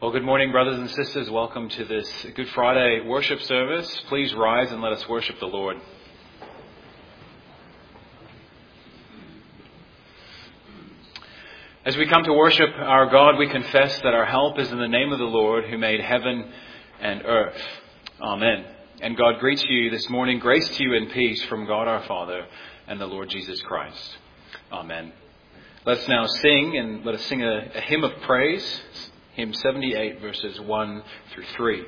Well, good morning, brothers and sisters. Welcome to this Good Friday worship service. Please rise and let us worship the Lord. As we come to worship our God, we confess that our help is in the name of the Lord who made heaven and earth. Amen. And God greets you this morning. Grace to you and peace from God our Father and the Lord Jesus Christ. Amen. Let's now sing, and let us sing a hymn of praise. Hymn 78, verses 1 through 3.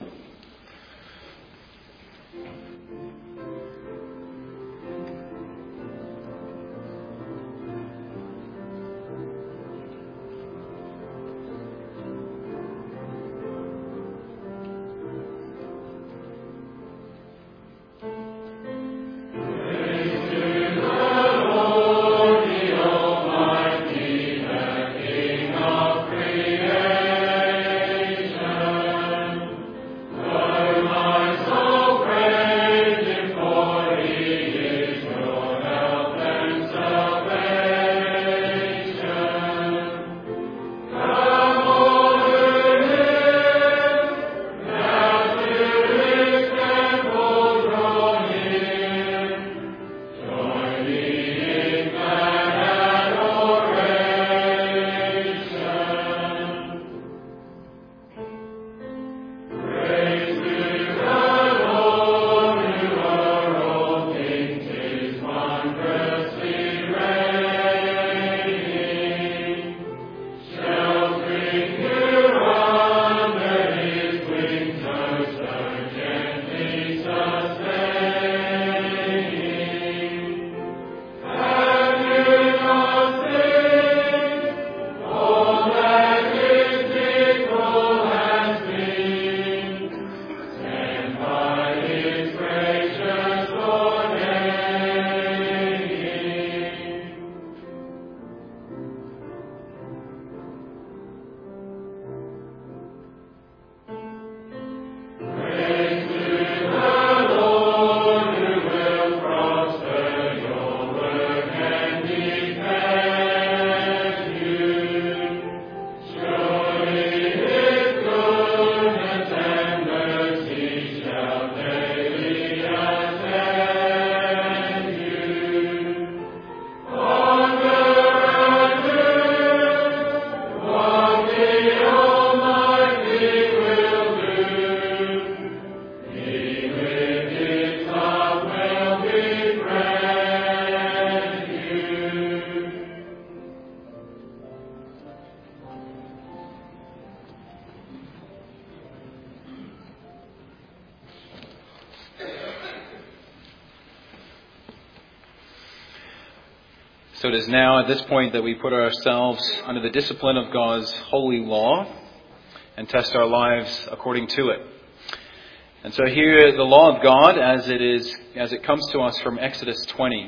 So it is now at this point that we put ourselves under the discipline of God's holy law and test our lives according to it. And so here the law of God as it comes to us from Exodus 20.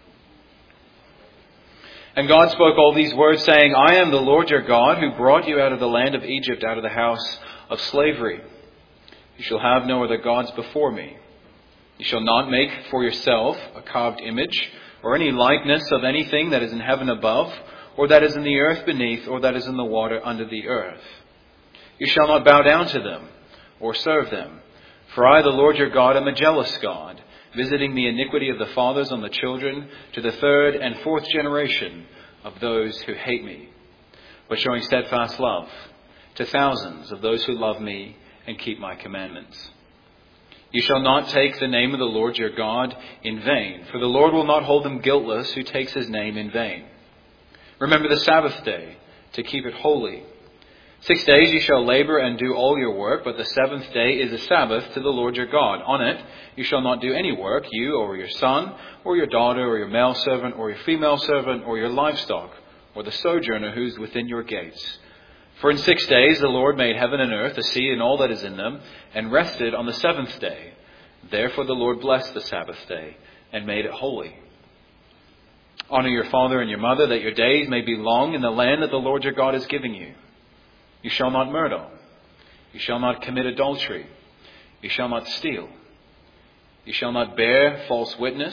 And God spoke all these words, saying, I am the Lord your God, who brought you out of the land of Egypt, out of the house of slavery. You shall have no other gods before me. You shall not make for yourself a carved image, or any likeness of anything that is in heaven above, or that is in the earth beneath, or that is in the water under the earth. You shall not bow down to them, or serve them. For I, the Lord your God, am a jealous God, visiting the iniquity of the fathers on the children, to the third and fourth generation of those who hate me, but showing steadfast love to thousands of those who love me and keep my commandments. You shall not take the name of the Lord your God in vain, for the Lord will not hold him guiltless who takes his name in vain. Remember the Sabbath day, to keep it holy. 6 days you shall labor and do all your work, but the seventh day is a Sabbath to the Lord your God. On it you shall not do any work, you or your son, or your daughter, or your male servant, or your female servant, or your livestock, or the sojourner who is within your gates. For in 6 days the Lord made heaven and earth, the sea and all that is in them, and rested on the seventh day. Therefore the Lord blessed the Sabbath day and made it holy. Honor your father and your mother, that your days may be long in the land that the Lord your God is giving you. You shall not murder. You shall not commit adultery. You shall not steal. You shall not bear false witness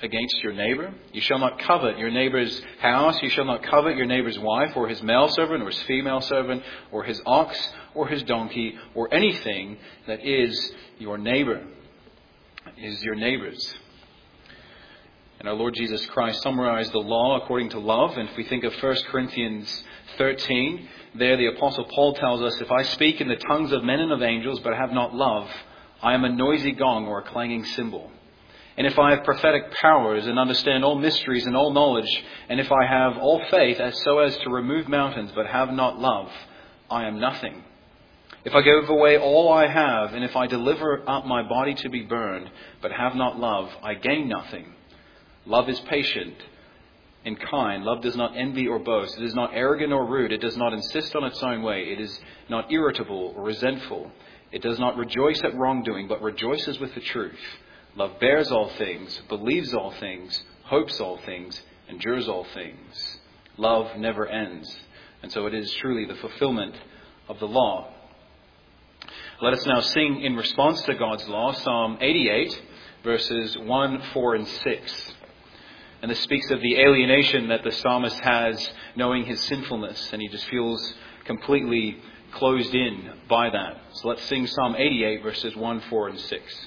against your neighbor. You shall not covet your neighbor's house. You shall not covet your neighbor's wife, or his male servant, or his female servant, or his ox, or his donkey, or anything that is your neighbor, is your neighbor's. And our Lord Jesus Christ summarized the law according to love. And if we think of 1 Corinthians 13, there the Apostle Paul tells us, if I speak in the tongues of men and of angels, but have not love, I am a noisy gong or a clanging cymbal. And if I have prophetic powers and understand all mysteries and all knowledge, and if I have all faith so as to remove mountains, but have not love, I am nothing. If I give away all I have, and if I deliver up my body to be burned, but have not love, I gain nothing. Love is patient and kind. Love does not envy or boast. It is not arrogant or rude. It does not insist on its own way. It is not irritable or resentful. It does not rejoice at wrongdoing, but rejoices with the truth. Love bears all things, believes all things, hopes all things, endures all things. Love never ends. And so it is truly the fulfillment of the law. Let us now sing in response to God's law, Psalm 88, verses 1, 4, and 6. And this speaks of the alienation that the psalmist has, knowing his sinfulness, and he just feels completely closed in by that. So let's sing Psalm 88, verses 1, 4, and 6.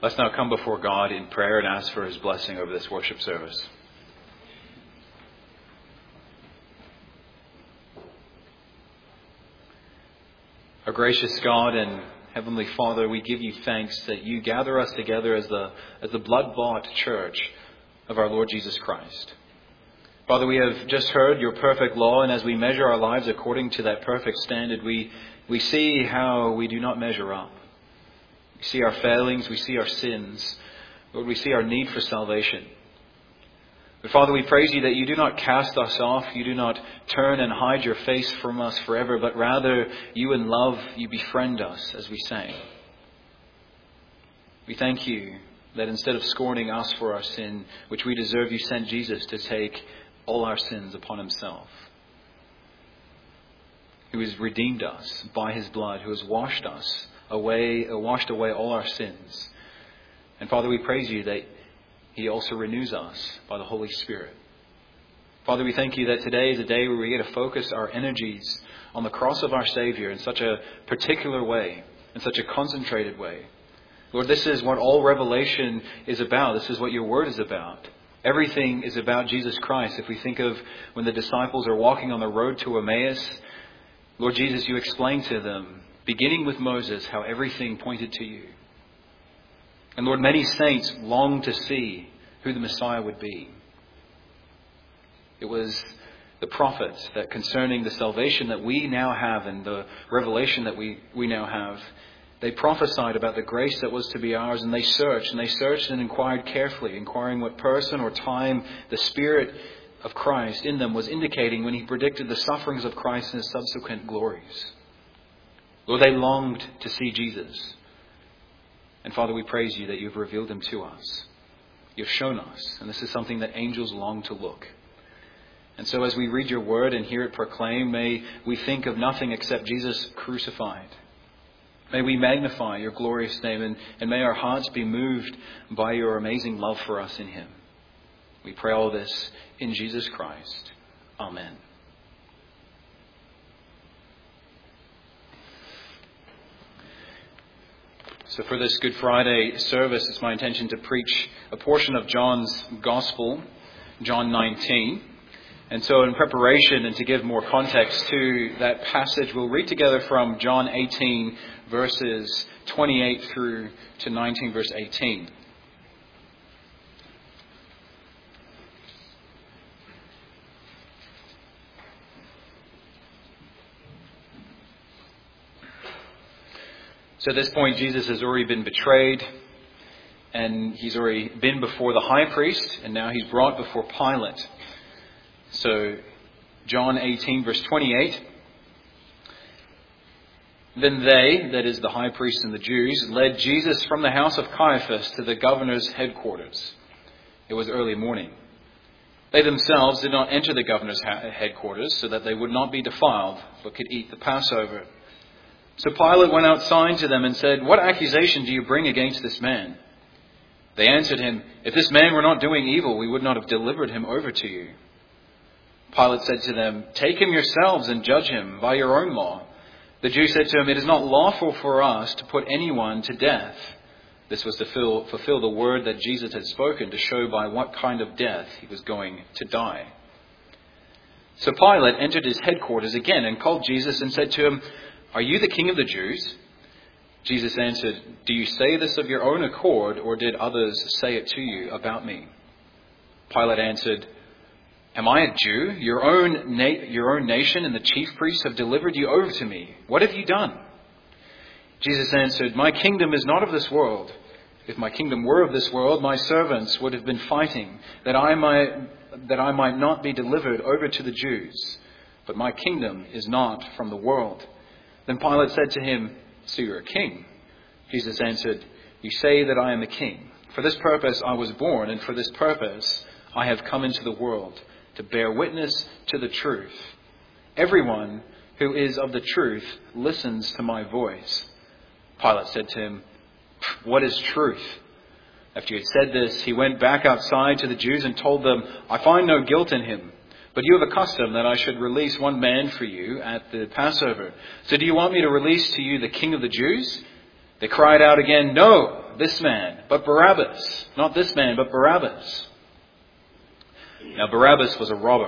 Let's now come before God in prayer and ask for His blessing over this worship service. Our gracious God and Heavenly Father, we give you thanks that you gather us together as the blood-bought church of our Lord Jesus Christ. Father, we have just heard your perfect law, and as we measure our lives according to that perfect standard, we see how we do not measure up. We see our failings, we see our sins. Lord, we see our need for salvation. But Father, we praise you that you do not cast us off, you do not turn and hide your face from us forever, but rather you in love, you befriend us as we sang. We thank you that instead of scorning us for our sin, which we deserve, you sent Jesus to take all our sins upon himself. Who has redeemed us by his blood, who has washed away all our sins. And Father, we praise you that he also renews us by the Holy Spirit. Father, we thank you that today is a day where we get to focus our energies on the cross of our Savior in such a particular way, in such a concentrated way. Lord, this is what all Revelation is about. This is what your word is about. Everything is about Jesus Christ. If we think of when the disciples are walking on the road to Emmaus, Lord Jesus, you explained to them, beginning with Moses, how everything pointed to you. And Lord, many saints longed to see who the Messiah would be. It was the prophets that concerning the salvation that we now have and the revelation that we now have, they prophesied about the grace that was to be ours, and they searched and inquired carefully, inquiring what person or time the Spirit of Christ in them was indicating when he predicted the sufferings of Christ and his subsequent glories. Lord, they longed to see Jesus. And Father, we praise you that you've revealed him to us. You've shown us. And this is something that angels long to look. And so as we read your word and hear it proclaimed, may we think of nothing except Jesus crucified. May we magnify your glorious name, and may our hearts be moved by your amazing love for us in him. We pray all this in Jesus Christ. Amen. So for this Good Friday service, it's my intention to preach a portion of John's Gospel, John 19. And so in preparation and to give more context to that passage, we'll read together from John 18, verses 28 through to 19, verse 18. So at this point, Jesus has already been betrayed, and he's already been before the high priest, and now he's brought before Pilate. So John 18, verse 28. Then they, that is the high priest and the Jews, led Jesus from the house of Caiaphas to the governor's headquarters. It was early morning. They themselves did not enter the governor's headquarters so that they would not be defiled, but could eat the Passover. So Pilate went outside to them and said, "What accusation do you bring against this man?" They answered him, "If this man were not doing evil, we would not have delivered him over to you." Pilate said to them, "Take him yourselves and judge him by your own law." The Jews said to him, "It is not lawful for us to put anyone to death." This was to fulfill the word that Jesus had spoken, to show by what kind of death he was going to die. So Pilate entered his headquarters again and called Jesus and said to him, "Are you the king of the Jews?" Jesus answered, "Do you say this of your own accord, or did others say it to you about me?" Pilate answered, "Am I a Jew? Your own nation and the chief priests have delivered you over to me. What have you done?" Jesus answered, "My kingdom is not of this world. If my kingdom were of this world, my servants would have been fighting, that I might not be delivered over to the Jews. But my kingdom is not from the world." Then Pilate said to him, "So you're a king?" Jesus answered, "You say that I am a king. For this purpose I was born, and for this purpose I have come into the world, to bear witness to the truth. Everyone who is of the truth listens to my voice." Pilate said to him, "What is truth?" After he had said this, he went back outside to the Jews and told them, "I find no guilt in him. But you have a custom that I should release one man for you at the Passover. So do you want me to release to you the king of the Jews?" They cried out again, "No, this man, but Barabbas. Not this man, but Barabbas." Now Barabbas was a robber.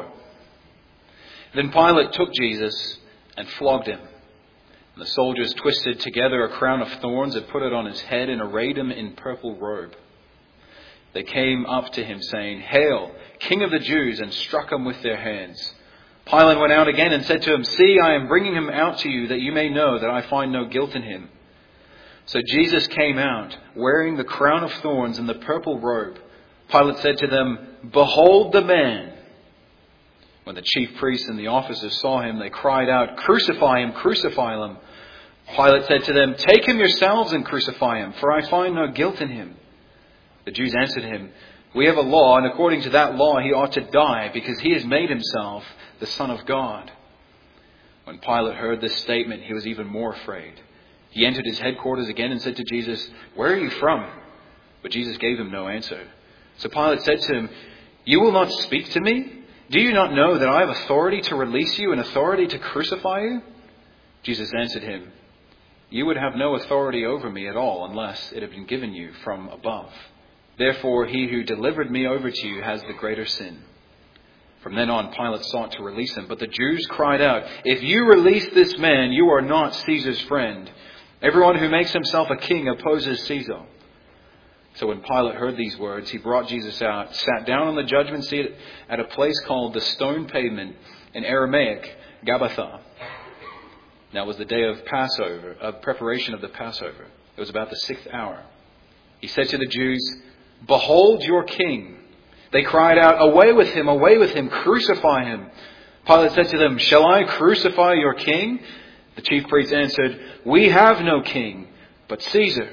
Then Pilate took Jesus and flogged him. And the soldiers twisted together a crown of thorns and put it on his head and arrayed him in purple robe. They came up to him saying, "Hail, King of the Jews," and struck him with their hands. Pilate went out again and said to him, "See, I am bringing him out to you that you may know that I find no guilt in him." So Jesus came out, wearing the crown of thorns and the purple robe. Pilate said to them, "Behold the man." When the chief priests and the officers saw him, they cried out, "Crucify him, crucify him." Pilate said to them, "Take him yourselves and crucify him, for I find no guilt in him." The Jews answered him, "We have a law, and according to that law he ought to die, because he has made himself the Son of God." When Pilate heard this statement, he was even more afraid. He entered his headquarters again and said to Jesus, "Where are you from?" But Jesus gave him no answer. So Pilate said to him, "You will not speak to me? Do you not know that I have authority to release you and authority to crucify you?" Jesus answered him, "You would have no authority over me at all unless it had been given you from above. Therefore he who delivered me over to you has the greater sin." From then on, Pilate sought to release him, but the Jews cried out, "If you release this man, you are not Caesar's friend. Everyone who makes himself a king opposes Caesar." So when Pilate heard these words, he brought Jesus out, sat down on the judgment seat at a place called the Stone Pavement, in Aramaic, Gabbatha. Now it was the day of Passover, of preparation of the Passover. It was about the 6th hour. He said to the Jews, "Behold your king." They cried out, away with him, crucify him." Pilate said to them, "Shall I crucify your king?" The chief priests answered, "We have no king, but Caesar."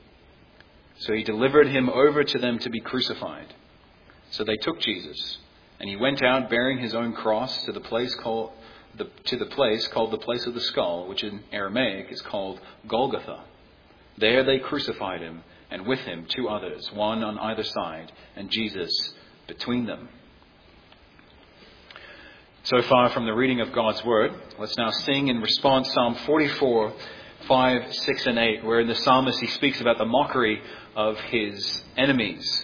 So he delivered him over to them to be crucified. So they took Jesus, and he went out bearing his own cross to the place called the place of the skull, which in Aramaic is called Golgotha. There they crucified him, and with him 2 others, one on either side, and Jesus between them. So far from the reading of God's Word, let's now sing in response Psalm 44, 5, 6 and 8, where in the psalmist he speaks about the mockery of his enemies.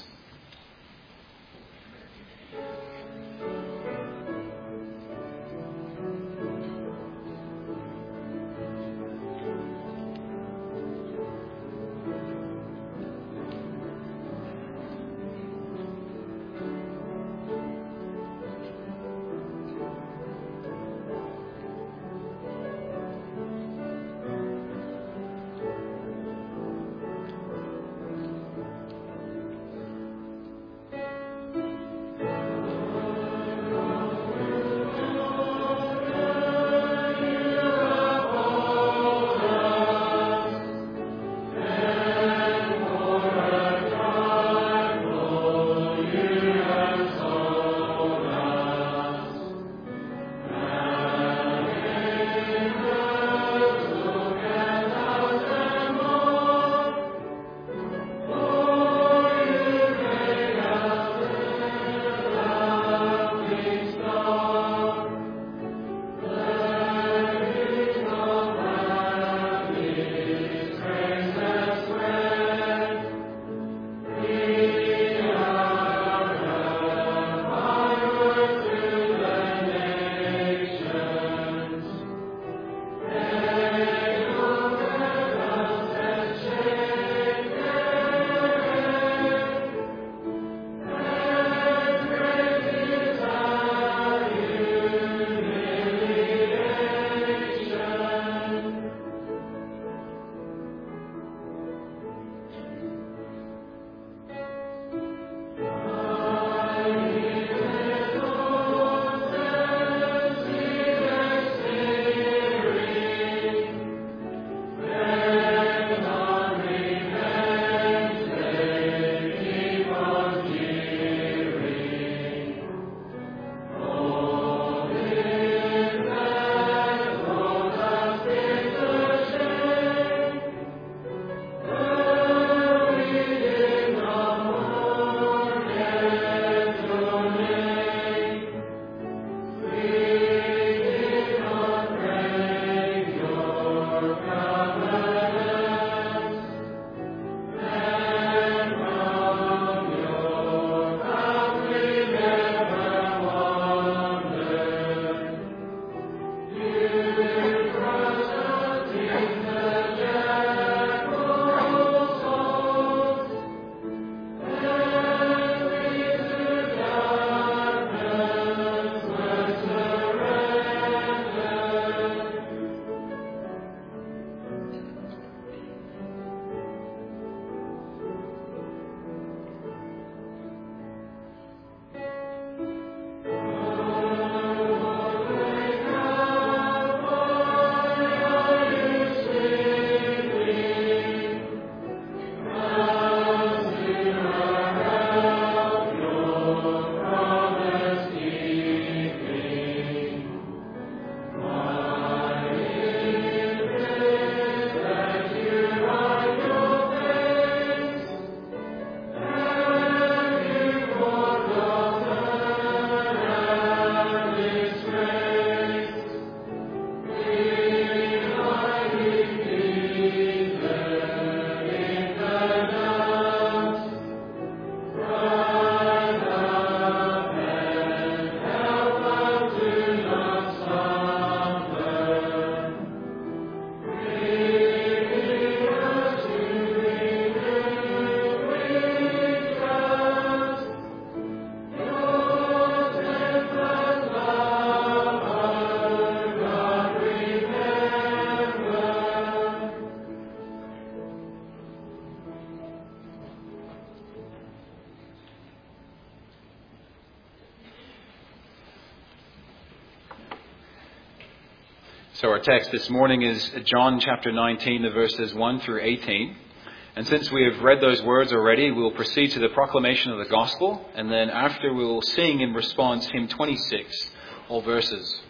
So our text this morning is John chapter 19, the verses 1 through 18. And since we have read those words already, we will proceed to the proclamation of the gospel. And then after we will sing in response hymn 26, all verses.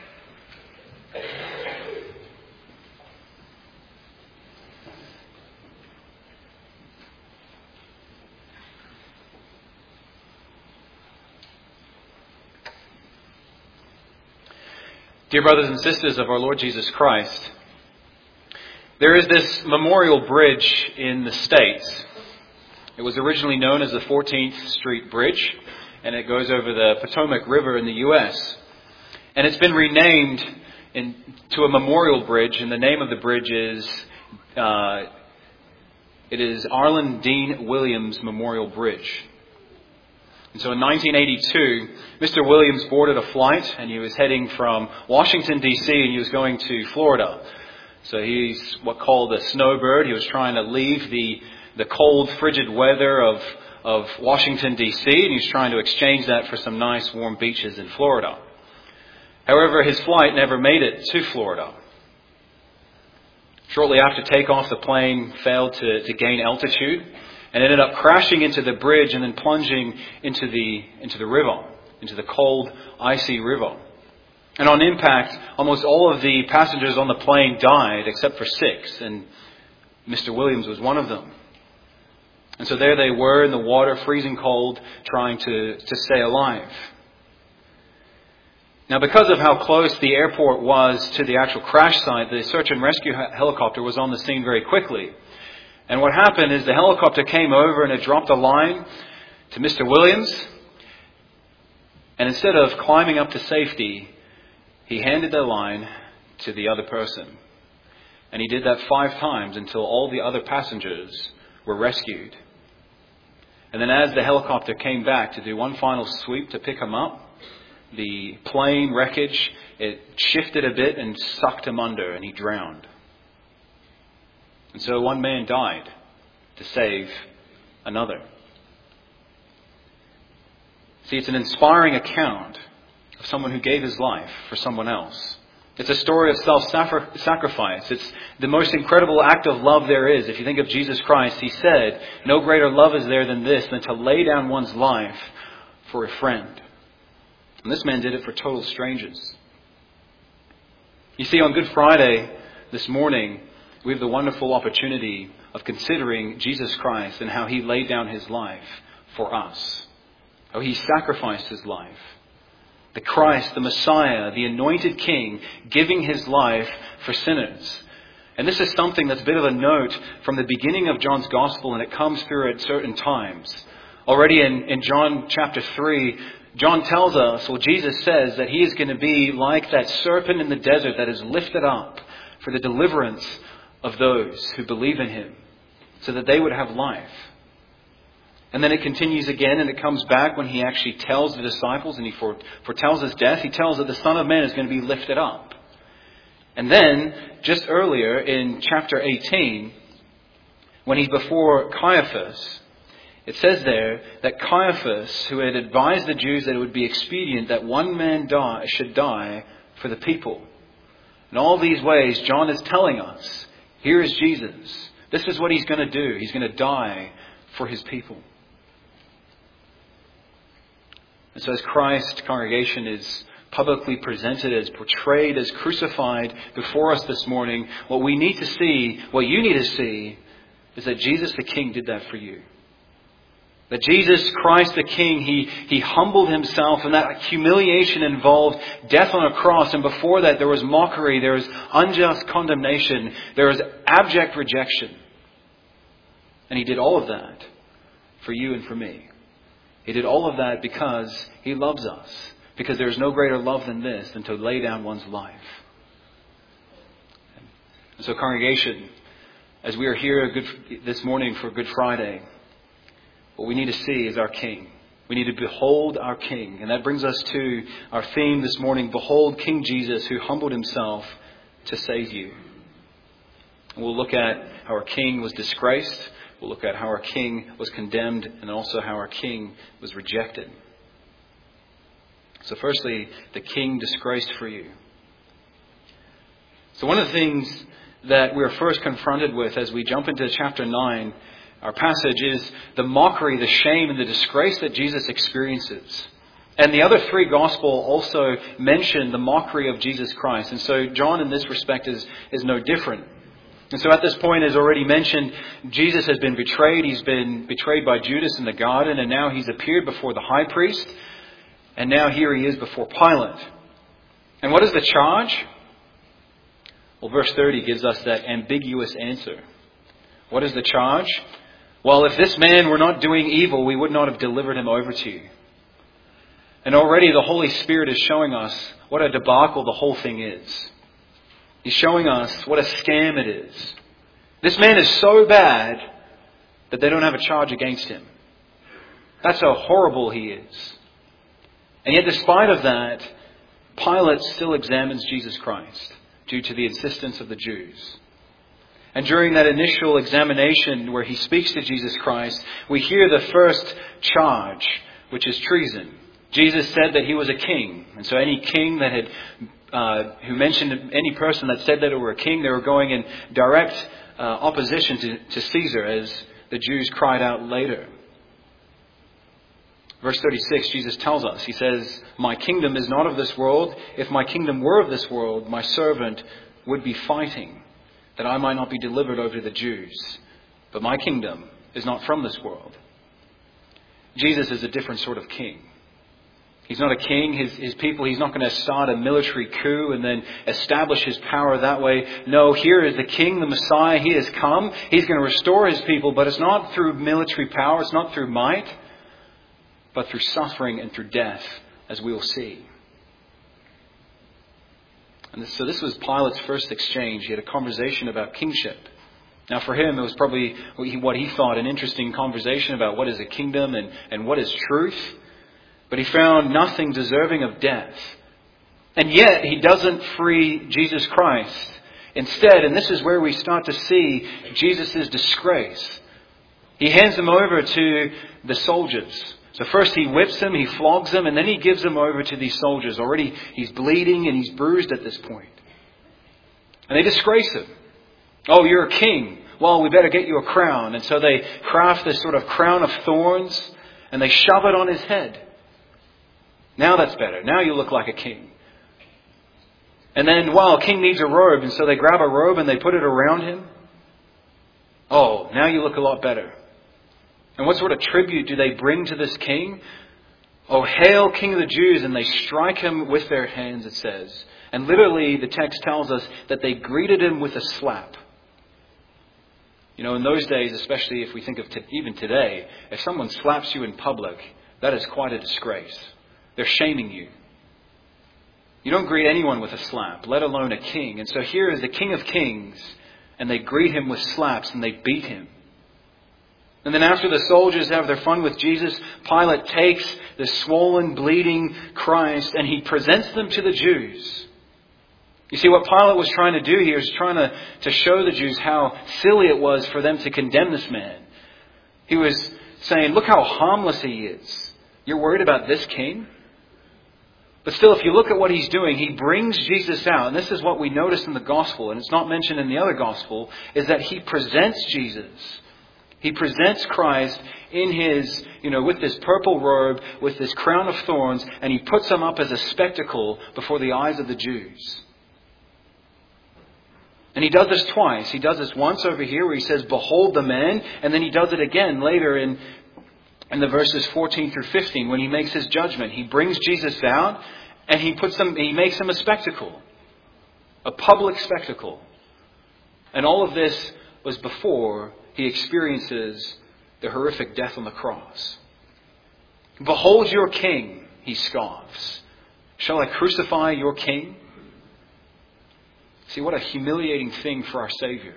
Dear brothers and sisters of our Lord Jesus Christ, there is this memorial bridge in the States. It was originally known as the 14th Street Bridge, and it goes over the Potomac River in the U.S. And it's been renamed to a memorial bridge, and the name of the bridge is Arlen Dean Williams Memorial Bridge. And so in 1982, Mr. Williams boarded a flight and he was heading from Washington, D.C. and he was going to Florida. So he's what called a snowbird. He was trying to leave the cold, frigid weather of Washington, D.C. and he was trying to exchange that for some nice, warm beaches in Florida. However, his flight never made it to Florida. Shortly after takeoff, the plane failed to gain altitude and ended up crashing into the bridge and then plunging into the river, into the cold, icy river. And on impact, almost all of the passengers on the plane died except for 6, and Mr. Williams was one of them. And so there they were in the water, freezing cold, trying to stay alive. Now, because of how close the airport was to the actual crash site, the search and rescue helicopter was on the scene very quickly. And what happened is the helicopter came over and it dropped a line to Mr. Williams. And instead of climbing up to safety, he handed the line to the other person. And he did that 5 times until all the other passengers were rescued. And then as the helicopter came back to do one final sweep to pick him up, the plane wreckage, it shifted a bit and sucked him under and he drowned. And so one man died to save another. See, it's an inspiring account of someone who gave his life for someone else. It's a story of self-sacrifice. It's the most incredible act of love there is. If you think of Jesus Christ, he said, "No greater love is there than this, than to lay down one's life for a friend." And this man did it for total strangers. You see, on Good Friday this morning, we have the wonderful opportunity of considering Jesus Christ and how he laid down his life for us. How he sacrificed his life. The Christ, the Messiah, the anointed King, giving his life for sinners. And this is something that's a bit of a note from the beginning of John's Gospel, and it comes through at certain times. Already in John chapter 3, John tells us, well, Jesus says that he is going to be like that serpent in the desert that is lifted up for the deliverance of those who believe in him, so that they would have life. And then it continues again, and it comes back when he actually tells the disciples, and he foretells his death. He tells that the Son of Man is going to be lifted up. And then, just earlier in chapter 18, when he's before Caiaphas, it says there that Caiaphas, who had advised the Jews that it would be expedient that one man should die for the people. In all these ways, John is telling us, here is Jesus. This is what he's going to do. He's going to die for his people. And so as Christ, congregation, is publicly presented as portrayed as crucified before us this morning, what we need to see, what you need to see, is that Jesus the King did that for you. That Jesus Christ the King, he humbled himself, and that humiliation involved death on a cross. And before that, there was mockery, there was unjust condemnation, there was abject rejection. And he did all of that for you and for me. He did all of that because he loves us. Because there is no greater love than this, than to lay down one's life. And so, congregation, as we are here this morning for Good Friday, what we need to see is our King. We need to behold our King. And that brings us to our theme this morning, Behold King Jesus, who humbled himself to save you. And we'll look at how our King was disgraced. We'll look at how our King was condemned, and also how our King was rejected. So firstly, the King disgraced for you. So one of the things that we're first confronted with as we jump into chapter 9, our passage, is the mockery, the shame, and the disgrace that Jesus experiences. And the other three Gospels also mention the mockery of Jesus Christ. And so John in this respect is no different. And so at this point, as already mentioned, Jesus has been betrayed. He's been betrayed by Judas in the garden, and now he's appeared before the high priest. And now here he is before Pilate. And what is the charge? Well, verse 30 gives us that ambiguous answer. What is the charge? Well, if this man were not doing evil, we would not have delivered him over to you. And already the Holy Spirit is showing us what a debacle the whole thing is. He's showing us what a scam it is. This man is so bad that they don't have a charge against him. That's how horrible he is. And yet despite of that, Pilate still examines Jesus Christ due to the insistence of the Jews. And during that initial examination where he speaks to Jesus Christ, we hear the first charge, which is treason. Jesus said that he was a king. And so any king that had, who mentioned any person that said that they were a king, they were going in direct opposition to Caesar, as the Jews cried out later. Verse 36, Jesus tells us, he says, "My kingdom is not of this world. If my kingdom were of this world, my servant would be fighting, that I might not be delivered over to the Jews. But my kingdom is not from this world." Jesus is a different sort of king. He's not a king. His people, he's not going to start a military coup and then establish his power that way. No, here is the king, the Messiah. He has come. He's going to restore his people, but it's not through military power. It's not through might, but through suffering and through death, as we will see. And so this was Pilate's first exchange. He had a conversation about kingship. Now for him, it was probably what he thought an interesting conversation about what is a kingdom and what is truth. But he found nothing deserving of death. And yet he doesn't free Jesus Christ. Instead, and this is where we start to see Jesus' disgrace, he hands him over to the soldiers. So first he whips him, he flogs him, and then he gives him over to these soldiers. Already he's bleeding and he's bruised at this point. And they disgrace him. "Oh, you're a king. Well, we better get you a crown." And so they craft this sort of crown of thorns and they shove it on his head. Now that's better. Now you look like a king. And then, well, a king needs a robe, and so they grab a robe and they put it around him. "Oh, now you look a lot better." And what sort of tribute do they bring to this king? "Oh, hail, King of the Jews." And they strike him with their hands, it says. And literally, the text tells us that they greeted him with a slap. You know, in those days, especially if we think of even today, if someone slaps you in public, that is quite a disgrace. They're shaming you. You don't greet anyone with a slap, let alone a king. And so here is the King of Kings, and they greet him with slaps and they beat him. And then after the soldiers have their fun with Jesus, Pilate takes the swollen, bleeding Christ and he presents them to the Jews. You see, what Pilate was trying to do here is trying to show the Jews how silly it was for them to condemn this man. He was saying, "Look how harmless he is. You're worried about this king?" But still, if you look at what he's doing, he brings Jesus out. And this is what we notice in the gospel, and it's not mentioned in the other gospel, is that he presents Jesus. He presents Christ in his, with this purple robe, with this crown of thorns, and he puts him up as a spectacle before the eyes of the Jews. And he does this twice. He does this once over here where he says, "Behold the man," and then he does it again later in the verses 14 through 15 when he makes his judgment. He brings Jesus out and he makes him a spectacle, a public spectacle. And all of this was before he experiences the horrific death on the cross. "Behold your king," he scoffs. "Shall I crucify your king?" See, what a humiliating thing for our Savior.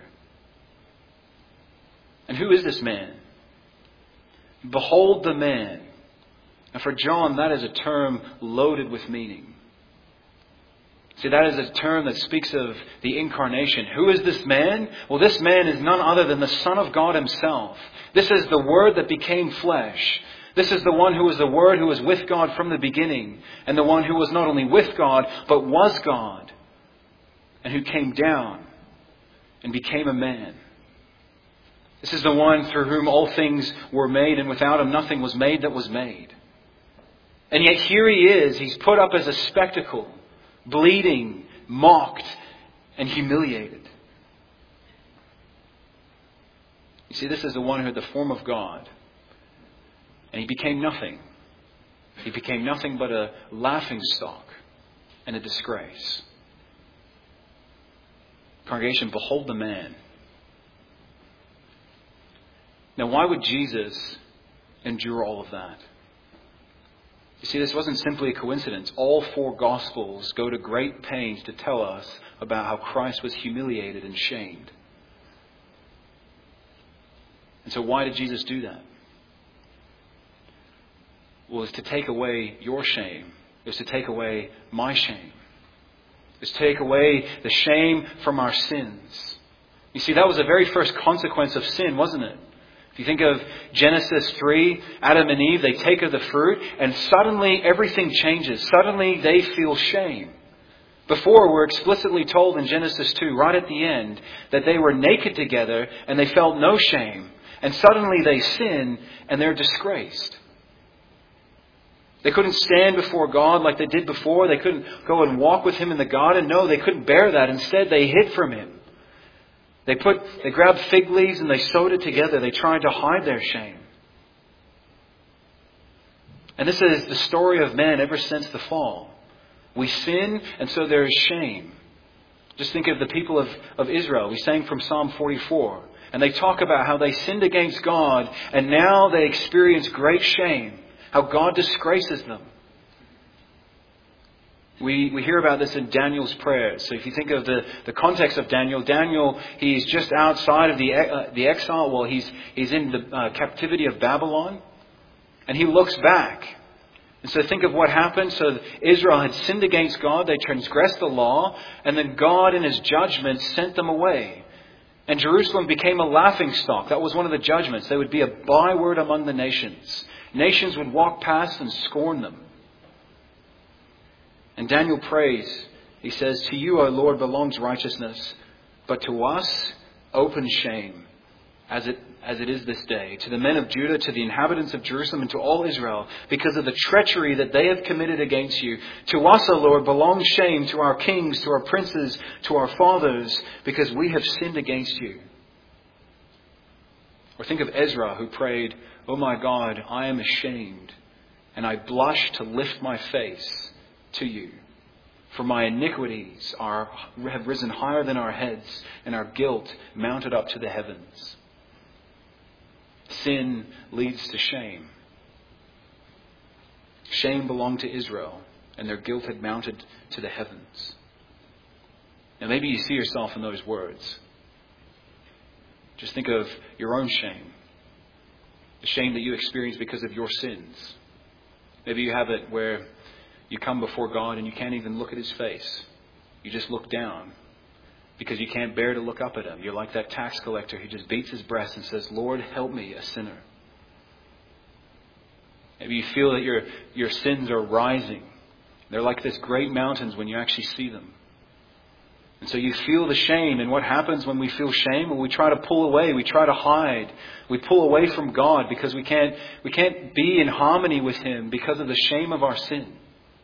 And who is this man? Behold the man. And for John, that is a term loaded with meaning. See, that is a term that speaks of the incarnation. Who is this man? Well, this man is none other than the Son of God himself. This is the Word that became flesh. This is the one who was the Word who was with God from the beginning. And the one who was not only with God, but was God. and who came down and became a man. This is the one through whom all things were made, and without him nothing was made that was made. And yet here he is. He's put up as a spectacle, bleeding, mocked, and humiliated. You see, this is the one who had the form of God. And he became nothing. He became nothing but a laughingstock and a disgrace. Congregation, behold the man. Now, why would Jesus endure all of that? You see, this wasn't simply a coincidence. All four Gospels go to great pains to tell us about how Christ was humiliated and shamed. And so why did Jesus do that? Well, it's to take away your shame. It's to take away my shame. It's to take away the shame from our sins. You see, that was the very first consequence of sin, wasn't it? If you think of Genesis 3, Adam and Eve, they take of the fruit and suddenly everything changes. Suddenly they feel shame. Before, we're explicitly told in Genesis 2, right at the end, that they were naked together and they felt no shame. And suddenly they sin and they're disgraced. They couldn't stand before God like they did before. They couldn't go and walk with Him in the garden. No, they couldn't bear that. Instead, they hid from Him. They grabbed fig leaves and they sewed it together. They tried to hide their shame. And this is the story of man ever since the fall. We sin, and so there is shame. Just think of the people of Israel. We sang from Psalm 44. And they talk about how they sinned against God, and now they experience great shame. How God disgraces them. We hear about this in Daniel's prayers. So if you think of the context of Daniel, he's just outside of the exile. Well, he's in the captivity of Babylon. And he looks back. And so think of what happened. So Israel had sinned against God. They transgressed the law. And then God in His judgment sent them away. And Jerusalem became a laughingstock. That was one of the judgments. They would be a byword among the nations. Nations would walk past and scorn them. And Daniel prays. He says, "To you, O Lord, belongs righteousness, but to us open shame, as it is this day, to the men of Judah, to the inhabitants of Jerusalem, and to all Israel, because of the treachery that they have committed against you. To us, O Lord, belongs shame, to our kings, to our princes, to our fathers, because we have sinned against you." Or think of Ezra, who prayed, "O my God, I am ashamed, and I blush to lift my face to you. For my iniquities have risen higher than our heads, and our guilt mounted up to the heavens." Sin leads to shame. Shame belonged to Israel, and their guilt had mounted to the heavens. Now maybe you see yourself in those words. Just think of your own shame. The shame that you experience because of your sins. Maybe you have it where you come before God and you can't even look at His face. You just look down because you can't bear to look up at Him. You're like that tax collector who just beats his breast and says, "Lord, help me, a sinner." Maybe you feel that your sins are rising. They're like this great mountains when you actually see them. And so you feel the shame. And what happens when we feel shame? Well, we try to pull away. We try to hide. We pull away from God because we can't be in harmony with Him because of the shame of our sin.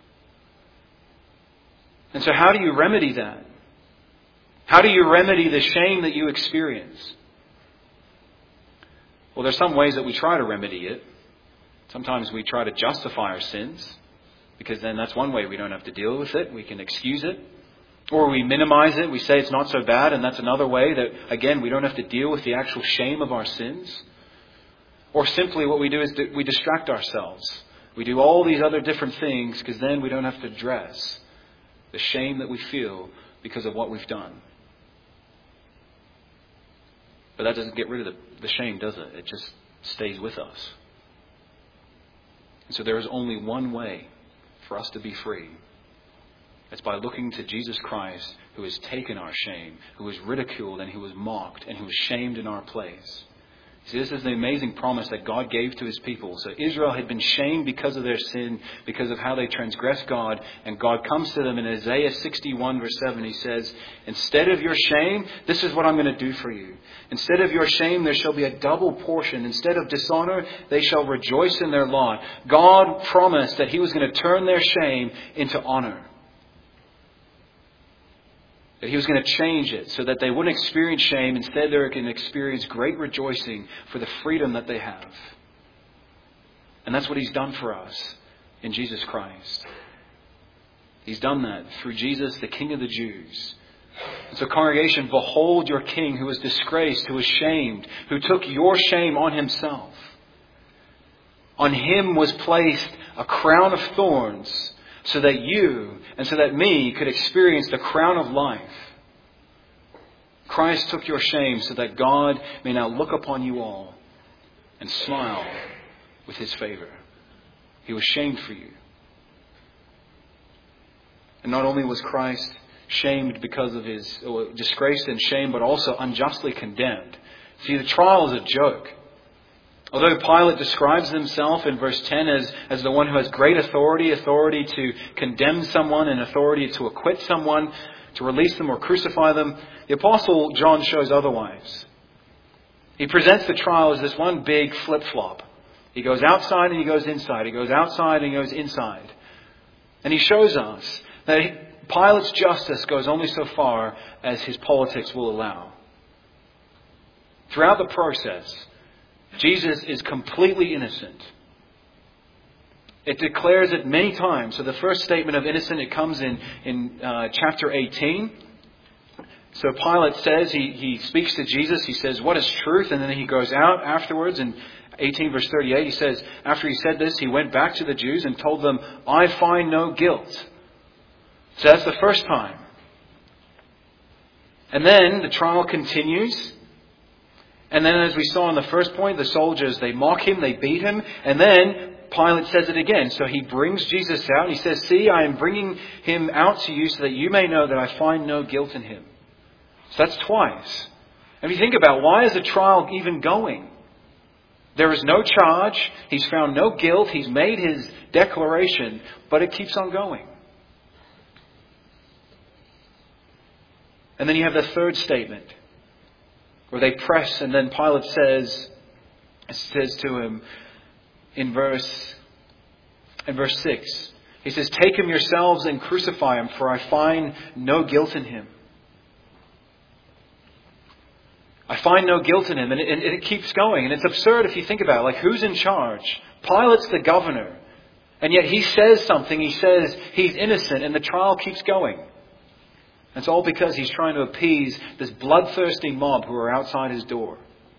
And so how do you remedy that? How do you remedy the shame that you experience? Well, there's some ways that we try to remedy it. Sometimes we try to justify our sins, because then that's one way we don't have to deal with it. We can excuse it. Or we minimize it. We say it's not so bad, and that's another way that, again, we don't have to deal with the actual shame of our sins. Or simply what we do is we distract ourselves. We do all these other different things because then we don't have to address the shame that we feel because of what we've done. But that doesn't get rid of the shame, does it? It just stays with us. And so there is only one way for us to be free. It's by looking to Jesus Christ, who has taken our shame, who was ridiculed and who was mocked and who was shamed in our place. See, this is the amazing promise that God gave to His people. So Israel had been shamed because of their sin, because of how they transgressed God. And God comes to them in Isaiah 61 verse 7. He says, instead of your shame, this is what I'm going to do for you. Instead of your shame, there shall be a double portion. Instead of dishonor, they shall rejoice in their lot. God promised that He was going to turn their shame into honor. That He was going to change it so that they wouldn't experience shame. Instead, they can experience great rejoicing for the freedom that they have. And that's what He's done for us in Jesus Christ. He's done that through Jesus, the King of the Jews. And so, congregation, behold your King who was disgraced, who was shamed, who took your shame on Himself. On Him was placed a crown of thorns, so that you and so that me could experience the crown of life. Christ took your shame so that God may now look upon you all and smile with His favor. He was shamed for you. And not only was Christ shamed because of His disgraced and shamed, but also unjustly condemned. See, the trial is a joke. Although Pilate describes himself in verse 10 as the one who has great authority to condemn someone and authority to acquit someone, to release them or crucify them, the Apostle John shows otherwise. He presents the trial as this one big flip-flop. He goes outside and he goes inside. He goes outside and he goes inside. And he shows us that Pilate's justice goes only so far as his politics will allow. Throughout the process, Jesus is completely innocent. It declares it many times. So the first statement of innocent, it comes in chapter 18. So Pilate says, he speaks to Jesus. He says, what is truth? And then he goes out afterwards. In 18 verse 38, he says, after he said this, he went back to the Jews and told them, I find no guilt. So that's the first time. And then the trial continues. And then, as we saw in the first point, the soldiers, they mock him, they beat him. And then Pilate says it again. So he brings Jesus out and he says, see, I am bringing him out to you so that you may know that I find no guilt in him. So that's twice. And if you think about, why is the trial even going? There is no charge. He's found no guilt. He's made his declaration, but it keeps on going. And then you have the third statement, where they press, and then Pilate says to him in verse 6, he says, take him yourselves and crucify him, for I find no guilt in him. I find no guilt in him. And it keeps going. And it's absurd if you think about it. Like, who's in charge? Pilate's the governor. And yet he says something. He says he's innocent, and the trial keeps going. It's all because he's trying to appease this bloodthirsty mob who are outside his door.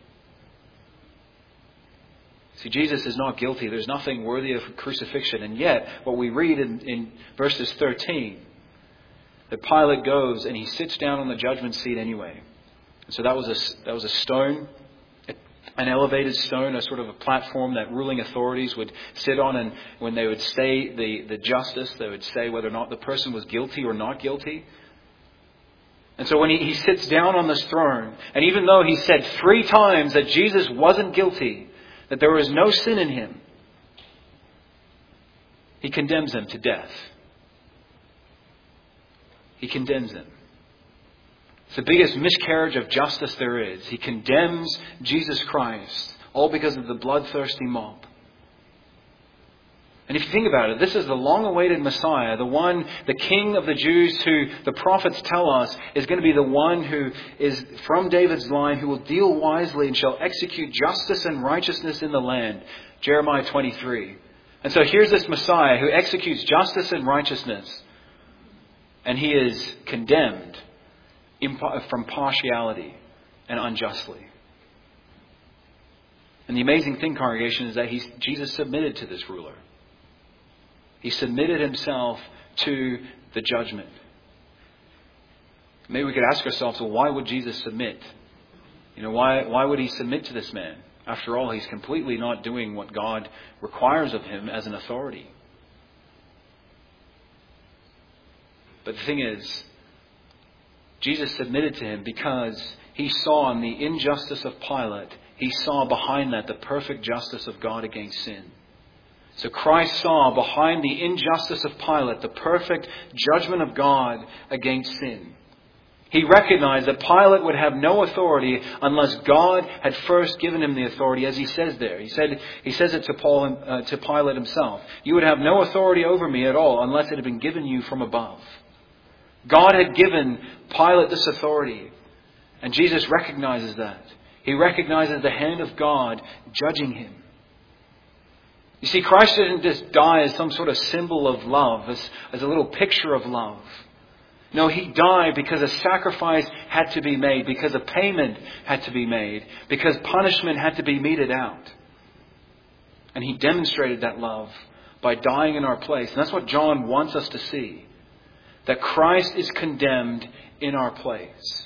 See, Jesus is not guilty. There's nothing worthy of crucifixion. And yet, what we read in verses 13, that Pilate goes and he sits down on the judgment seat anyway. And so that was a stone, an elevated stone, a sort of a platform that ruling authorities would sit on. And when they would say the justice, they would say whether or not the person was guilty or not guilty. And so when he sits down on this throne, and even though he said 3 times that Jesus wasn't guilty, that there was no sin in him, he condemns them to death. He condemns them. It's the biggest miscarriage of justice there is. He condemns Jesus Christ, all because of the bloodthirsty mob. And if you think about it, this is the long-awaited Messiah, the King of the Jews, who the prophets tell us is going to be the one who is from David's line, who will deal wisely and shall execute justice and righteousness in the land. Jeremiah 23. And so here's this Messiah who executes justice and righteousness. And he is condemned from partiality and unjustly. And the amazing thing, congregation, is that Jesus submitted to this ruler. He submitted himself to the judgment. Maybe we could ask ourselves, well, why would Jesus submit? Why would he submit to this man? After all, he's completely not doing what God requires of him as an authority. But the thing is, Jesus submitted to him because he saw in the injustice of Pilate, he saw behind that the perfect justice of God against sin. So Christ saw behind the injustice of Pilate the perfect judgment of God against sin. He recognized that Pilate would have no authority unless God had first given him the authority, as he says there. He says it to Pilate himself. You would have no authority over me at all unless it had been given you from above. God had given Pilate this authority, and Jesus recognizes that. He recognizes the hand of God judging him. You see, Christ didn't just die as some sort of symbol of love, as a little picture of love. No, He died because a sacrifice had to be made, because a payment had to be made, because punishment had to be meted out. And He demonstrated that love by dying in our place. And that's what John wants us to see. That Christ is condemned in our place.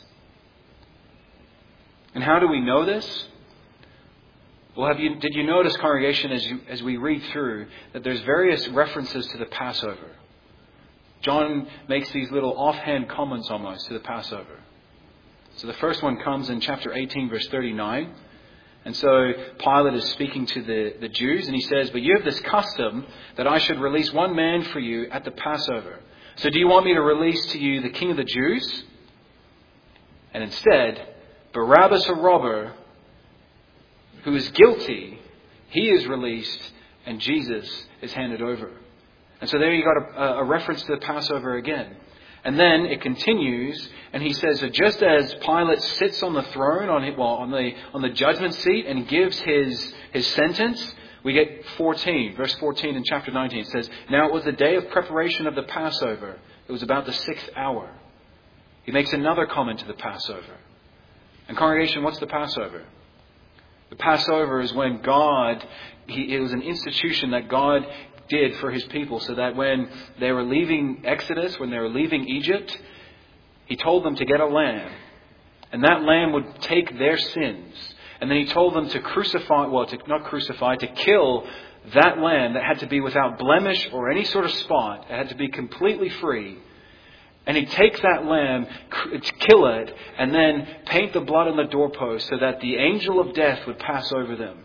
And how do we know this? Well, did you notice, congregation, as we read through, that there's various references to the Passover? John makes these little offhand comments almost to the Passover. So the first one comes in chapter 18, verse 39. And so Pilate is speaking to the Jews, and he says, "But you have this custom that I should release one man for you at the Passover. So do you want me to release to you the king of the Jews?" And instead, Barabbas, a robber, who is guilty, he is released, and Jesus is handed over. And so there you got a reference to the Passover again. And then it continues, and he says that just as Pilate sits on the throne, on the judgment seat, and gives his sentence, we get verse 14 in chapter 19. It says, "Now it was the day of preparation of the Passover. It was about the 6th hour." He makes another comment to the Passover. And congregation, what's the Passover? The Passover is when it was an institution that God did for His people, so that when they were leaving Exodus, when they were leaving Egypt, He told them to get a lamb. And that lamb would take their sins. And then He told them to to kill that lamb that had to be without blemish or any sort of spot. It had to be completely free. And He'd take that lamb, kill it, and then paint the blood on the doorpost so that the angel of death would pass over them.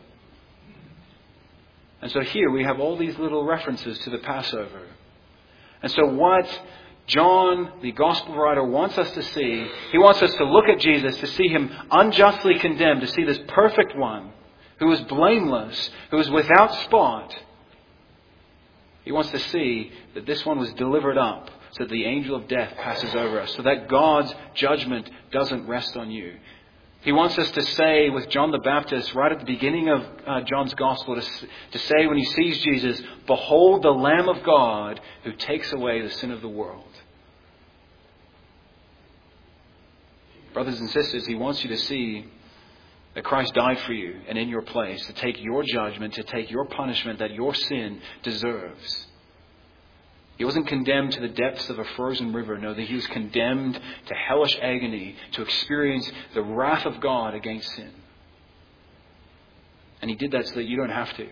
And so here we have all these little references to the Passover. And so what John, the Gospel writer, wants us to see, he wants us to look at Jesus, to see Him unjustly condemned, to see this perfect one who is blameless, who is without spot. He wants to see that this one was delivered up, so that the angel of death passes over us, so that God's judgment doesn't rest on you. He wants us to say with John the Baptist right at the beginning of John's Gospel, to say when he sees Jesus, "Behold the Lamb of God who takes away the sin of the world." Brothers and sisters, He wants you to see that Christ died for you and in your place, to take your judgment, to take your punishment that your sin deserves. He wasn't condemned to the depths of a frozen river. No, that He was condemned to hellish agony, to experience the wrath of God against sin. And He did that so that you don't have to.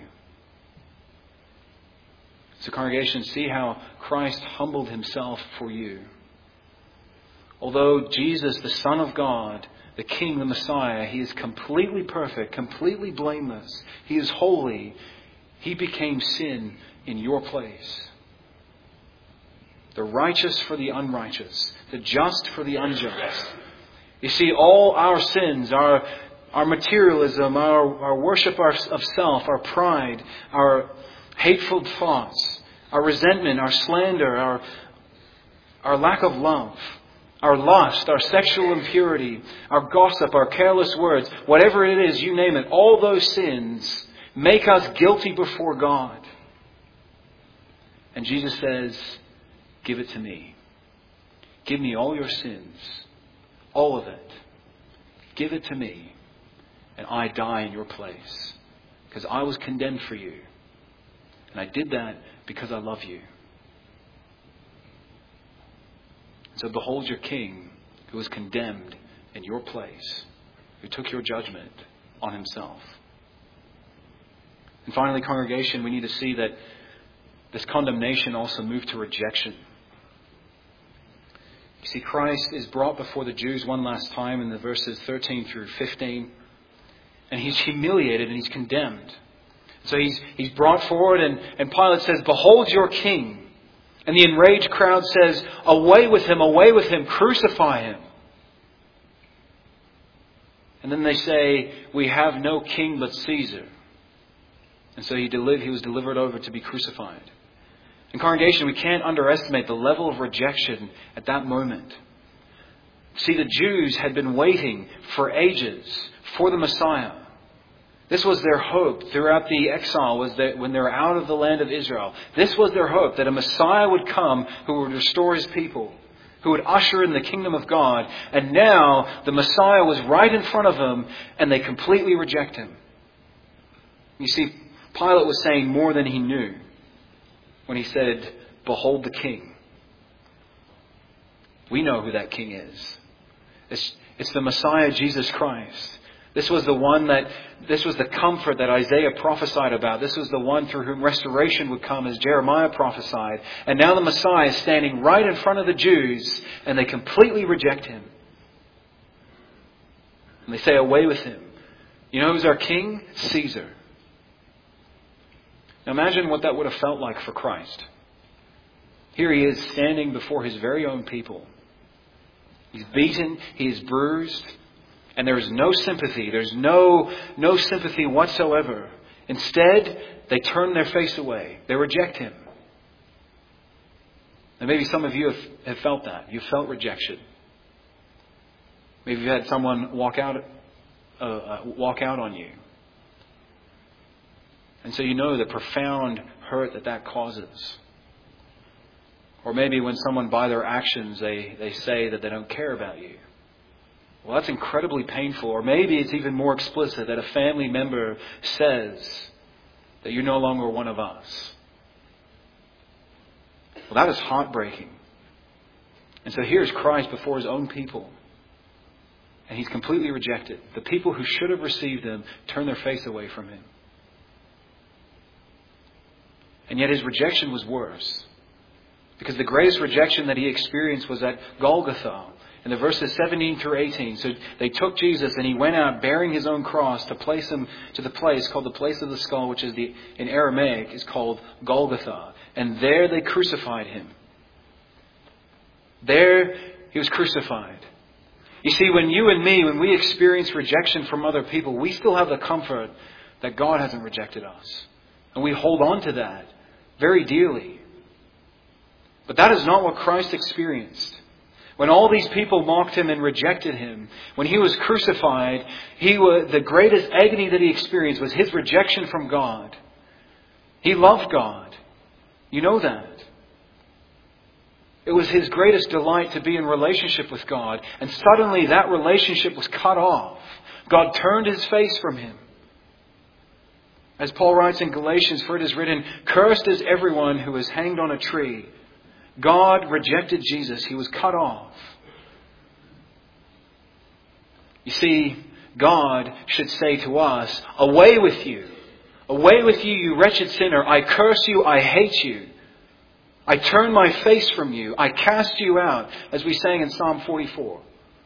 So congregation, see how Christ humbled Himself for you. Although Jesus, the Son of God, the King, the Messiah, He is completely perfect, completely blameless. He is holy. He became sin in your place. The righteous for the unrighteous. The just for the unjust. You see, all our sins, our materialism, our worship of self, our pride, our hateful thoughts, our resentment, our slander, our lack of love, our lust, our sexual impurity, our gossip, our careless words, whatever it is, you name it, all those sins make us guilty before God. And Jesus says, "Give it to me. Give me all your sins. All of it. Give it to me. And I die in your place. Because I was condemned for you. And I did that because I love you." So behold your King, who was condemned in your place, who took your judgment on Himself. And finally, congregation, we need to see that this condemnation also moved to rejection. You see, Christ is brought before the Jews one last time in the verses 13 through 15. And he's humiliated and he's condemned. So he's brought forward and Pilate says, "Behold your king." And the enraged crowd says, away with him, crucify him." And then they say, "We have no king but Caesar." And so he was delivered over to be crucified. In congregation, we can't underestimate the level of rejection at that moment. See, the Jews had been waiting for ages for the Messiah. This was their hope throughout the exile, was that when they were out of the land of Israel, this was their hope, that a Messiah would come who would restore his people, who would usher in the kingdom of God. And now the Messiah was right in front of them, and they completely reject him. You see, Pilate was saying more than he knew when he said, "Behold the king." We know who that king is. It's the Messiah, Jesus Christ. This was the comfort that Isaiah prophesied about. This was the one through whom restoration would come, as Jeremiah prophesied. And now the Messiah is standing right in front of the Jews, and they completely reject him. And they say, "Away with him." You know who's our king? Caesar. Now imagine what that would have felt like for Christ. Here he is standing before his very own people. He's beaten, he is bruised, and there is no sympathy. There's no sympathy whatsoever. Instead, they turn their face away. They reject him. And maybe some of you have felt that. You've felt rejection. Maybe you've had someone walk out on you. And so you know the profound hurt that causes. Or maybe when someone, by their actions, they say that they don't care about you. Well, that's incredibly painful. Or maybe it's even more explicit, that a family member says that you're no longer one of us. Well, that is heartbreaking. And so here's Christ before his own people. And he's completely rejected. The people who should have received him turn their face away from him. And yet his rejection was worse. Because the greatest rejection that he experienced was at Golgotha, in the verses 17 through 18. So they took Jesus and he went out bearing his own cross to place him to the place called the place of the skull, which is in Aramaic is called Golgotha. And there they crucified him. There he was crucified. You see, when you and me, when we experience rejection from other people, we still have the comfort that God hasn't rejected us. And we hold on to that very dearly. But that is not what Christ experienced. When all these people mocked him and rejected him, when he was crucified, the greatest agony that he experienced was his rejection from God. He loved God. You know that. It was his greatest delight to be in relationship with God. And suddenly that relationship was cut off. God turned his face from him. As Paul writes in Galatians, for it is written, "Cursed is everyone who is hanged on a tree." God rejected Jesus. He was cut off. You see, God should say to us, "Away with you. Away with you, you wretched sinner. I curse you. I hate you. I turn my face from you. I cast you out," as we sang in Psalm 44.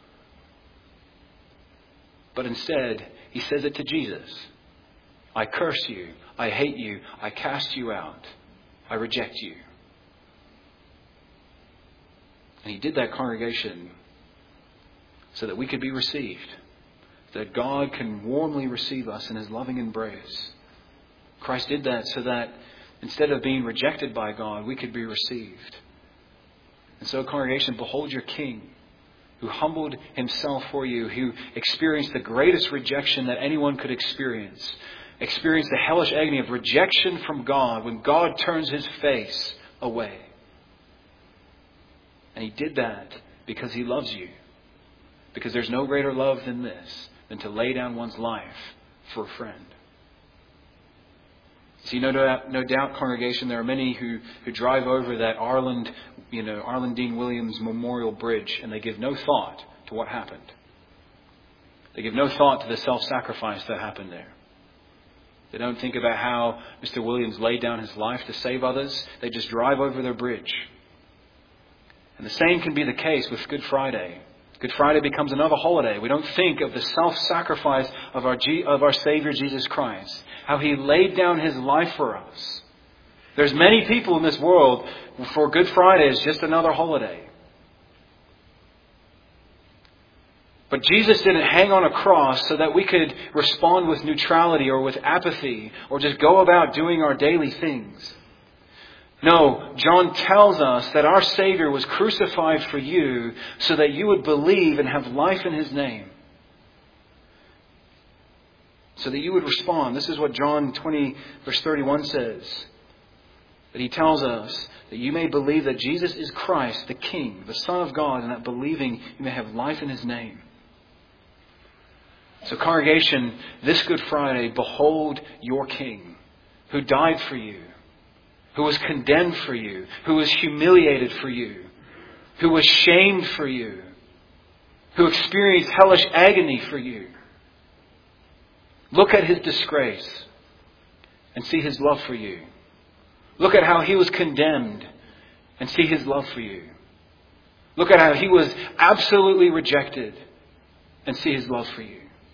But instead, he says it to Jesus. "I curse you. I hate you. I cast you out. I reject you." And he did that, congregation, so that we could be received. That God can warmly receive us in his loving embrace. Christ did that so that instead of being rejected by God, we could be received. And so, congregation, behold your King, who humbled himself for you, who experienced the greatest rejection that anyone could experience. Experienced the hellish agony of rejection from God when God turns his face away. And he did that because he loves you. Because there's no greater love than this, than to lay down one's life for a friend. See, no doubt, congregation, there are many who drive over that Arlen Dean Williams Memorial Bridge and they give no thought to what happened. They give no thought to the self-sacrifice that happened there. They don't think about how Mr. Williams laid down his life to save others. They just drive over their bridge. And the same can be the case with Good Friday. Good Friday becomes another holiday. We don't think of the self-sacrifice of our Savior Jesus Christ, how He laid down His life for us. There's many people in this world for Good Friday is just another holiday. But Jesus didn't hang on a cross so that we could respond with neutrality or with apathy or just go about doing our daily things. No, John tells us that our Savior was crucified for you so that you would believe and have life in His name. So that you would respond. This is what John 20 verse 31 says. That He tells us that you may believe that Jesus is Christ, the King, the Son of God, and that believing you may have life in His name. So congregation, this Good Friday, behold your King, who died for you, who was condemned for you, who was humiliated for you, who was shamed for you, who experienced hellish agony for you. Look at His disgrace and see His love for you. Look at how He was condemned and see His love for you. Look at how He was absolutely rejected and see His love for you.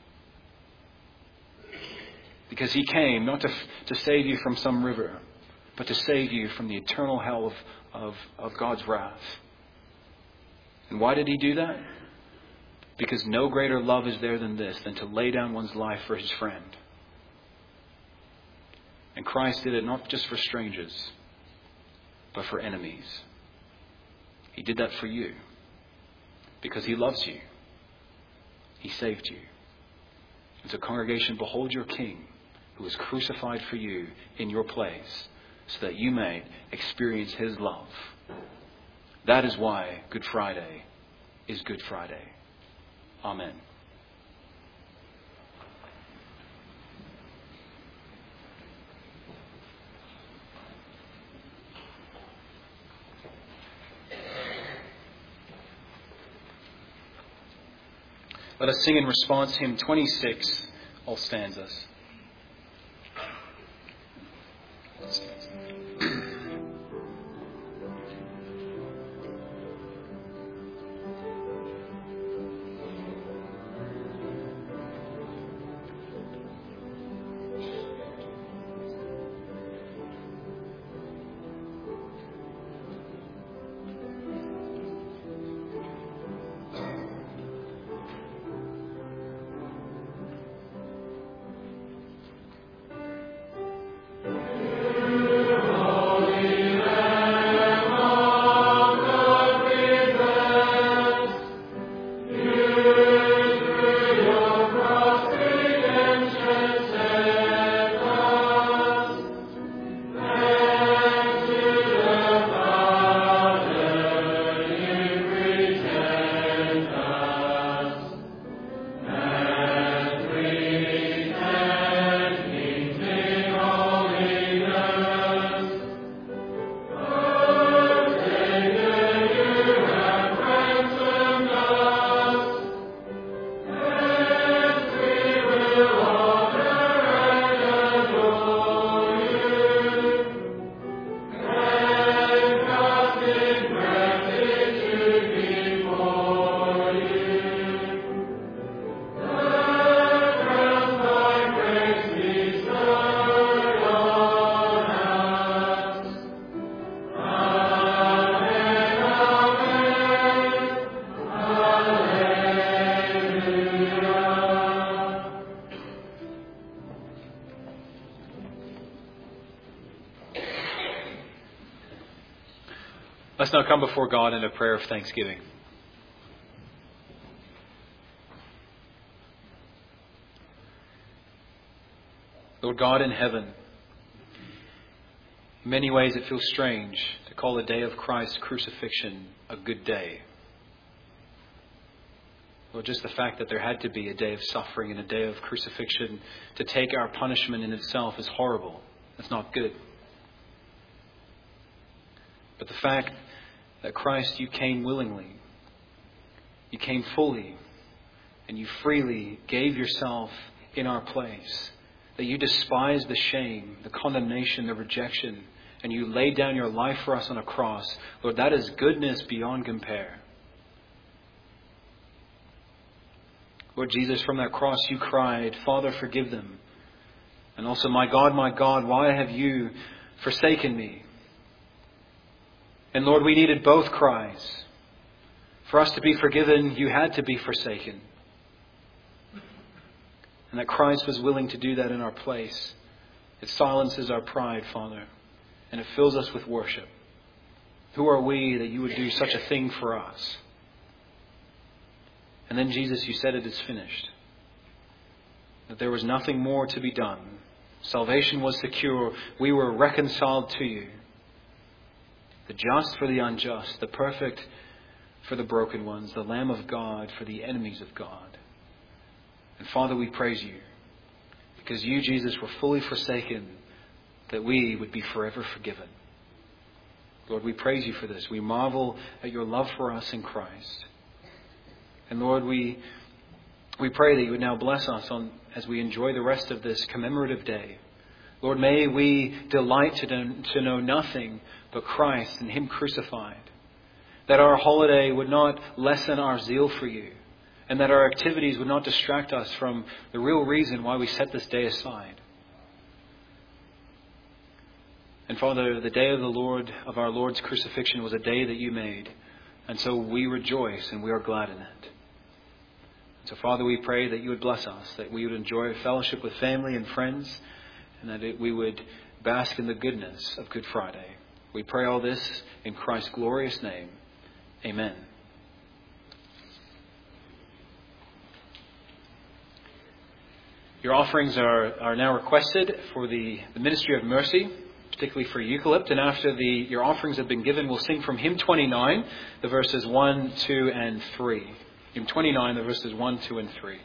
Because He came not to save you from some river, but to save you from the eternal hell of God's wrath. And why did He do that? Because no greater love is there than this, than to lay down one's life for his friend. And Christ did it not just for strangers, but for enemies. He did that for you. Because He loves you. He saved you. And so congregation, behold your King, who was crucified for you in your place, so that you may experience His love. That is why Good Friday is Good Friday. Amen. Let us sing in response hymn 26, all stanzas. Let's now come before God in a prayer of thanksgiving. Lord God in heaven, in many ways it feels strange to call the day of Christ's crucifixion a good day. Lord, just the fact that there had to be a day of suffering and a day of crucifixion to take our punishment in itself is horrible. It's not good. But the fact that Christ, you came willingly, you came fully, and you freely gave yourself in our place, that you despised the shame, the condemnation, the rejection, and you laid down your life for us on a cross. Lord, that is goodness beyond compare. Lord Jesus, from that cross you cried, Father, forgive them. And also, my God, why have you forsaken me? And Lord, we needed both cries. For us to be forgiven, you had to be forsaken. And that Christ was willing to do that in our place. It silences our pride, Father, and it fills us with worship. Who are we that you would do such a thing for us? And then, Jesus, you said it is finished. That there was nothing more to be done. Salvation was secure. We were reconciled to you. The just for the unjust, the perfect for the broken ones, the Lamb of God for the enemies of God. And Father, we praise you because you, Jesus, were fully forsaken that we would be forever forgiven. Lord, we praise you for this. We marvel at your love for us in Christ. And Lord, we pray that you would now bless us as we enjoy the rest of this commemorative day. Lord, may we delight to know nothing but Christ and Him crucified. That our holiday would not lessen our zeal for you, and that our activities would not distract us from the real reason why we set this day aside. And Father, the day of our Lord's crucifixion was a day that you made, and so we rejoice and we are glad in it. So Father, we pray that you would bless us, that we would enjoy fellowship with family and friends, and that we would bask in the goodness of Good Friday. We pray all this in Christ's glorious name. Amen. Your offerings are now requested for the Ministry of Mercy, particularly for Eucalypt. And after your offerings have been given, we'll sing from Hymn 29, the verses 1, 2, and 3. Hymn 29, the verses 1, 2, and 3.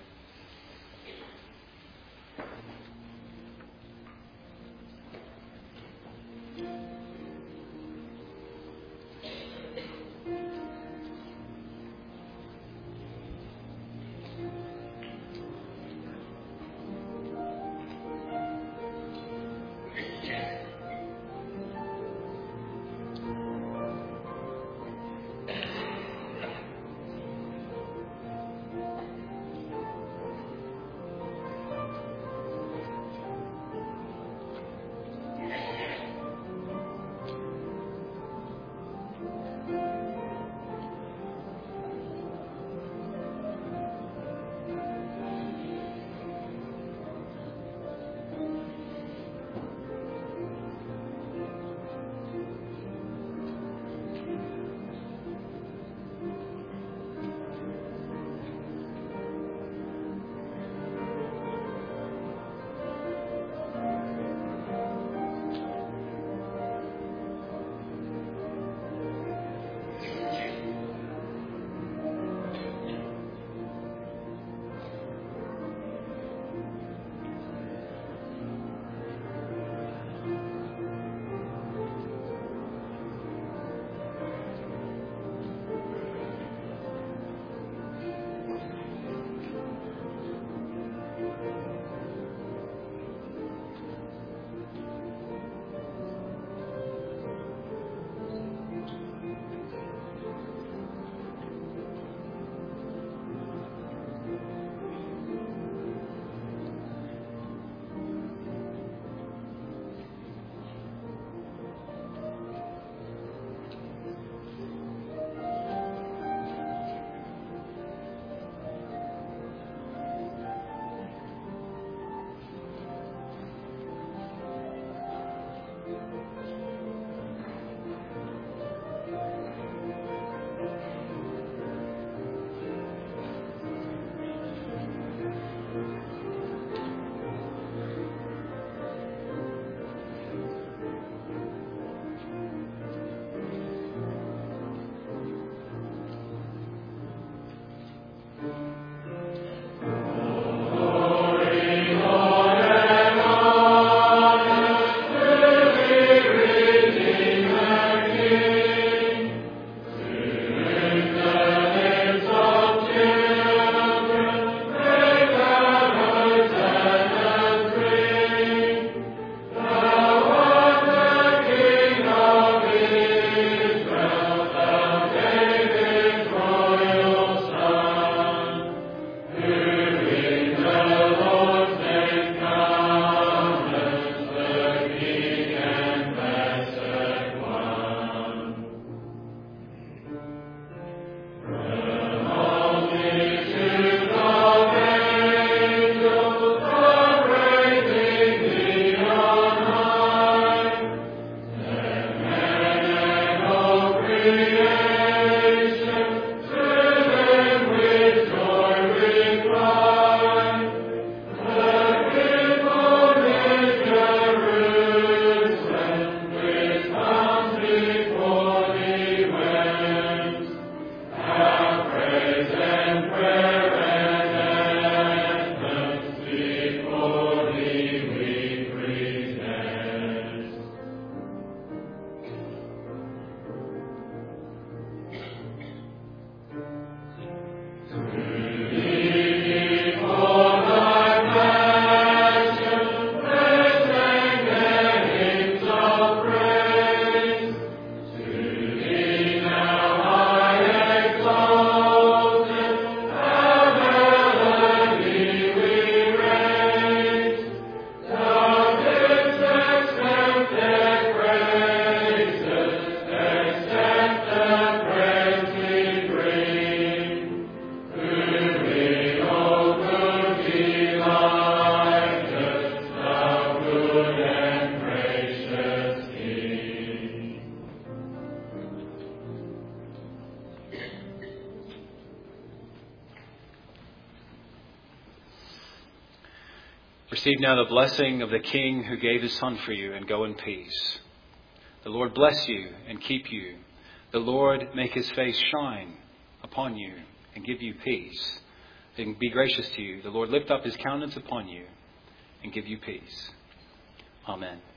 Receive now the blessing of the King who gave his Son for you, and go in peace. The Lord bless you and keep you. The Lord make his face shine upon you and give you peace, and be gracious to you. The Lord lift up his countenance upon you and give you peace. Amen.